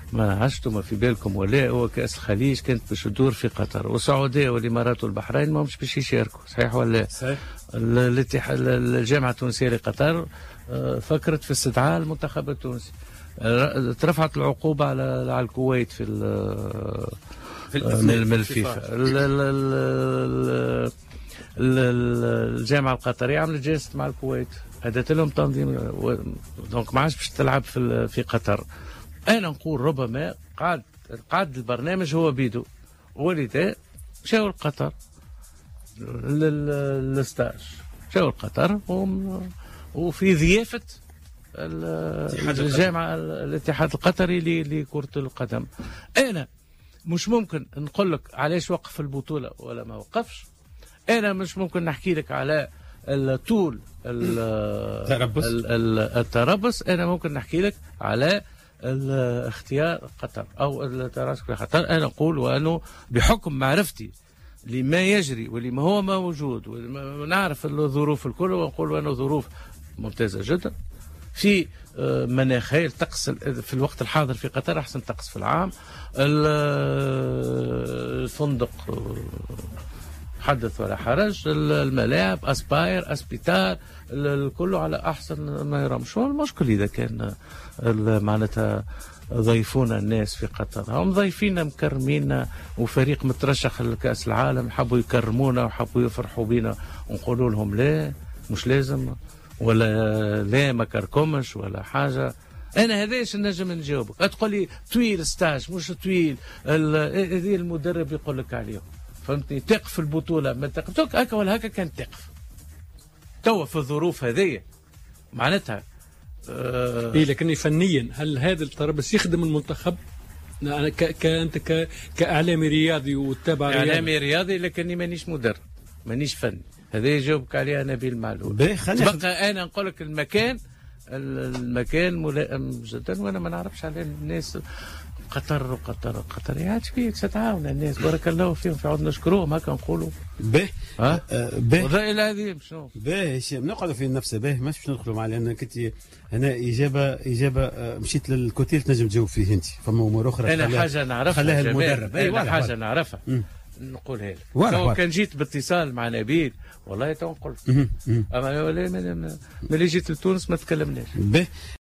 ما عشتوا في بالكم ولا هو كأس الخليج كانت باش تدور في قطر، والسعودية والإمارات والبحرين ما همش باش يشاركوا، صحيح ولا؟ صحيح. الاتحاد الجامعة التونسية لقطر فكرت في استدعاء المنتخب التونسي، ترفعت العقوبة على الكويت في من الفيفا. الجامعة القطرية عملت جلسة مع الكويت، هدت لهم تنظيم، دونك ما عادش باش تلعب في قطر. انا نقول ربما قعد البرنامج هو بيدو، ولذا مشاو لقطر للستاج، مشاو لقطر وفي ضيافة الجامعة الاتحاد القطري لكرة القدم. انا مش ممكن نقول لك علاش وقف البطولة ولا ما وقفش، انا مش ممكن نحكي لك على طول التربص، انا ممكن نحكي لك على اختيار قطر او التراسك قطر. انا اقول وانه بحكم معرفتي لما يجري ولما هو موجود ونعرف الظروف الكل، ونقول انه ظروف ممتازه جدا في مناخي الطقس في الوقت الحاضر في قطر احسن طقس في العام، الفندق حدث ولا حرج، الملاعب اسباير اسبيتال كله على احسن ما يرام. شو المشكل اذا كان معناتها ضيفونا الناس في قطر، هم ضيفينا مكرمينا وفريق مترشح لكاس العالم، حبوا يكرمونا وحبوا يفرحوا بينا، ونقولوا لهم لا مش لازم ولا لا ما كركمش ولا حاجه. انا هذاش نجم نجاوبك. تقول لي طويل ستاج مش طويل، هذه المدرب يقول لك عليهم، فهمتني؟ تقف البطوله ما تقف هكا ولا هكا، كانت تقف توا في الظروف هذه معناتها لكن فنيا هل هذا التربص يخدم المنتخب؟ انا انت كاعلامي رياضي وتتابع اعلامي رياضي، لكني مانيش مدرب مانيش فني، هذا يجاوبك عليها نبيل معلول. بقى انا نقول لك المكان ملائم جدا، وانا ما نعرفش على الناس قطر يا شبيه تتعاون الناس بارك الله فيهم، في عود نشكروهم هكا نقولوا باهي وضائل هذه شنو باهي نقعدوا في نفس باهي مش باش ندخلوا مع، لان كنت هنا اجابه مشيت للكوتيل تنجم تجاوب فيه انت، فما امور اخرى انا حاجه نعرفها خلاها المدرب، انا حاجه نعرفها نقولها لك. كان جيت باتصال مع نبيل والله تو نقول، اما ملي جيت لتونس ما تكلمناش.